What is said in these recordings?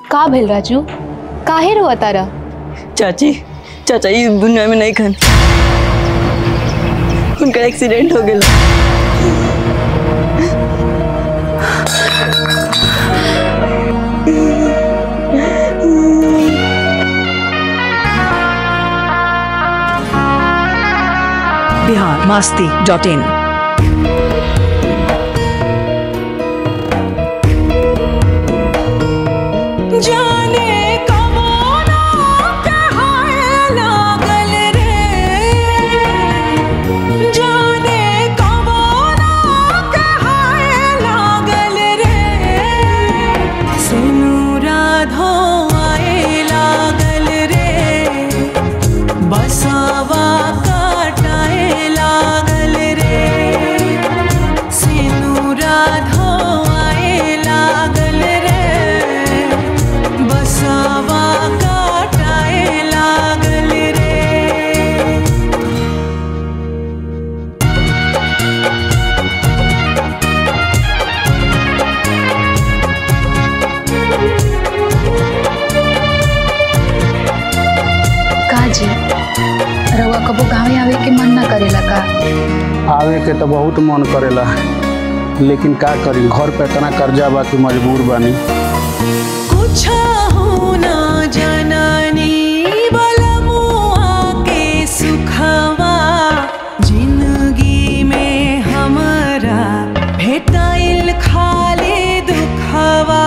का भेल राजू? काहे रोआ तारा? चाची चाचा इस दुनिया में नहीं खन, उनका एक्सीडेंट हो गया। biharmasti.in रउआ कबो गाँव आवे के मन ना करेला का? आवे के तो बहुत मन करेला, लेकिन का करी, घर पे इतना कर्जा बा कि मजबूर बानी। कुछ होना जननी बलमुआ के सुखवा जिंदगी में हमरा भेटाइल खाली दुखवा।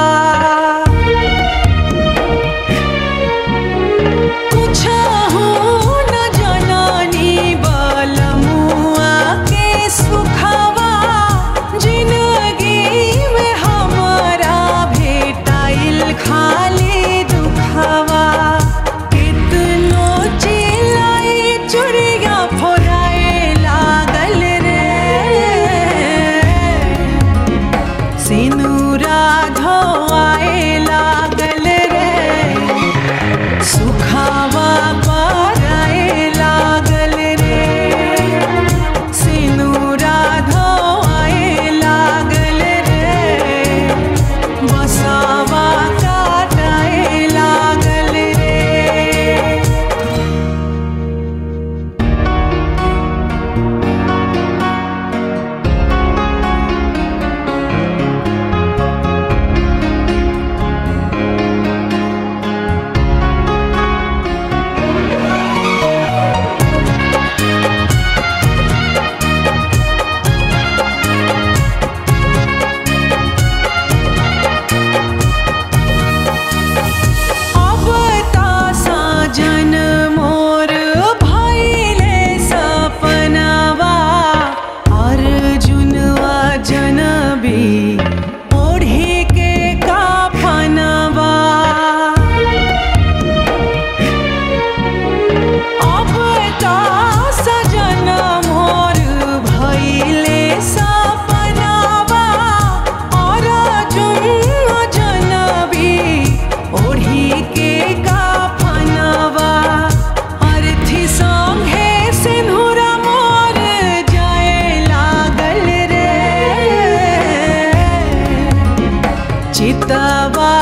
चितवा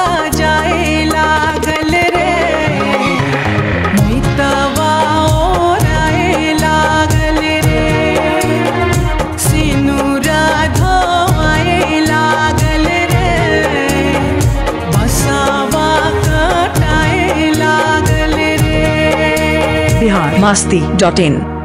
सजाए लागल रे, मितवा ओराए लागल रे, सिनुरा धोआए लागल रे, बसवा कटाए लागल रे। biharmasti.in